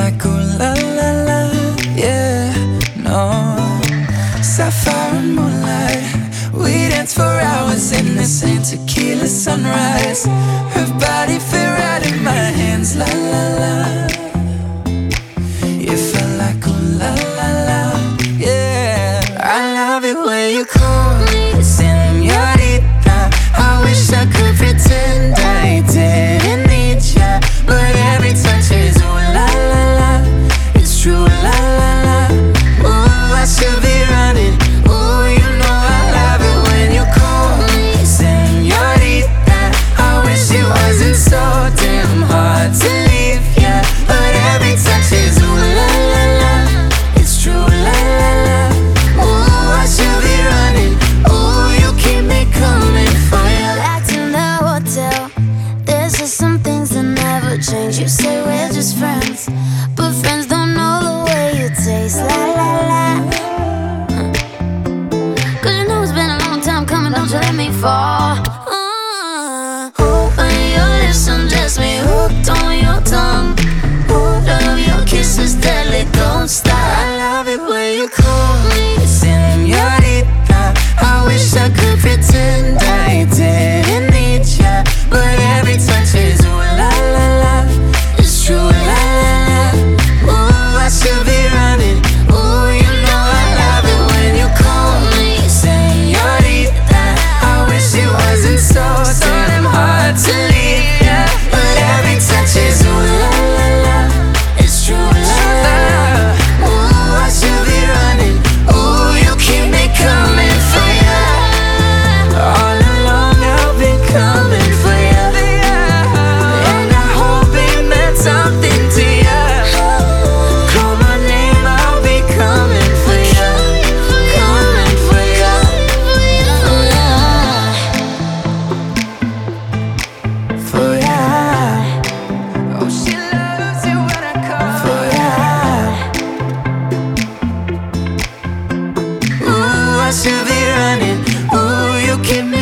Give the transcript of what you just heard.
like ooh la la la, yeah, no. Sapphire and moonlight, we dance for hours in the same tequila sunrise. Her body fit right in my hands, la la la. You felt like ooh la la la, yeah. I love it when you call me señorita. I wish I could pretend I didn't need ya, but every touch is ooh la la la. It's true, la la la. Ooh, I should be running. Ooh, you know I love it when you call me señorita. I wish it wasn't so damn hard to leave ya, but every touch is ooh la la la. It's true, la la la. Ooh, I should be running. Ooh, you keep me coming for ya. Back to the hotel, there's just some things that never change. You say we're just friends, but friends don't know the way you taste, la la la. Cause you know it's been a long time coming, don't you let me fall. When your lips undress me, hooked on your tongue. Ooh, love your kisses deadly, don't stop. I love it when you call me señorita. I wish I could pretend I didn't need ya, but every touch is ooh la la la. It's true, la la la. Ooh, I should be running. Ooh, you know I love it when you call me señorita. I wish it wasn't so damn hard to leave ya, but every touch is ooh la la la. It's true, la la la. Ooh, I should be running. Ooh, you keep me coming for ya. All along I've been coming for ya, and I hope it meant something to ya. Call my name, I'll be coming for ya, coming for ya, for ya. Oh, she loves it when I call for ya. Ooh, I should be running. Ooh, you keep